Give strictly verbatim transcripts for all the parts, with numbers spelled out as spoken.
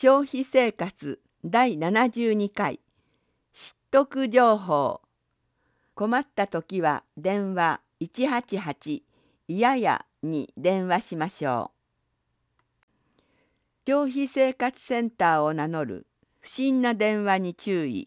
消費生活だいななじゅうにかい知得情報。困った時は電話いちはちはちいややに電話しましょう。消費生活センターを名乗る不審な電話に注意。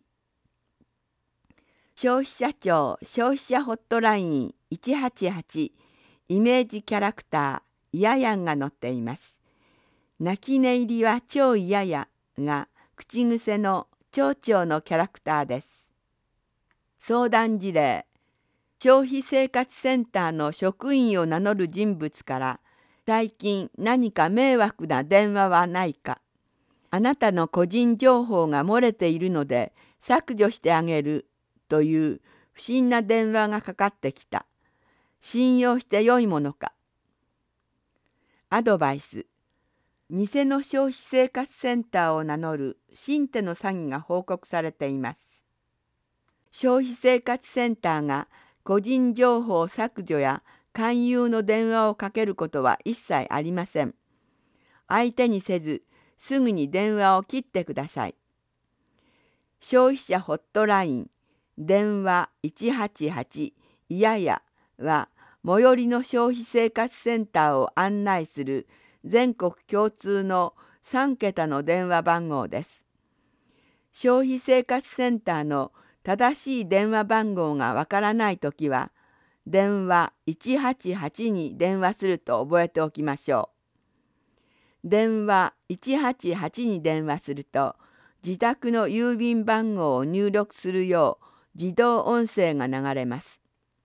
消費者庁消費者ホットラインいちはちはちイメージキャラクターいややんが載っています。泣き寝入りは超いややが口癖の町長のキャラクターです。相談事例。消費生活センターの職員を名乗る人物から最近何か迷惑な電話はないか。あなたの個人情報が漏れているので削除してあげるという不審な電話がかかってきた。信用してよいものか。アドバイス。偽の消費生活センターを名乗る新手の詐欺が報告されています。消費生活センターが個人情報削除や勧誘の電話をかけることは一切ありません。相手にせず、すぐに電話を切ってください。消費者ホットライン電話いちはちはちいややは最寄りの消費生活センターを案内する全国共通のさんけたの電話番号です。消費生活センターの正しい電話番号がわからないときは、電話いちはちはちに電話すると覚えておきましょう。電話いちはちはちに電話すると、自宅の郵便番号を入力するよう自動音声が流れます。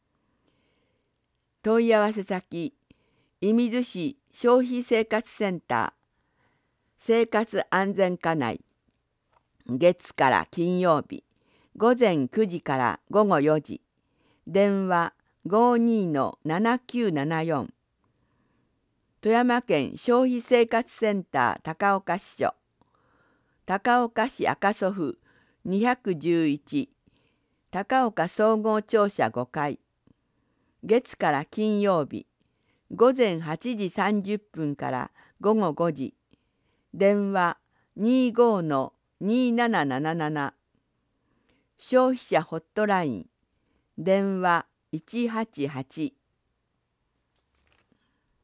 問い合わせ先、射水市消費生活センター、生活安全課内、月から金曜日、ごぜんくじからごごよじ、電話 ごーにーのななきゅうななよん、富山県消費生活センター高岡支所、高岡市赤曽府にひゃくじゅういち、高岡総合庁舎ごかい、月から金曜日、ごぜんはちじさんじゅっぷんからごごごじ、電話 にーごーのにーなななななな、消費者ホットライン電話いちはちはち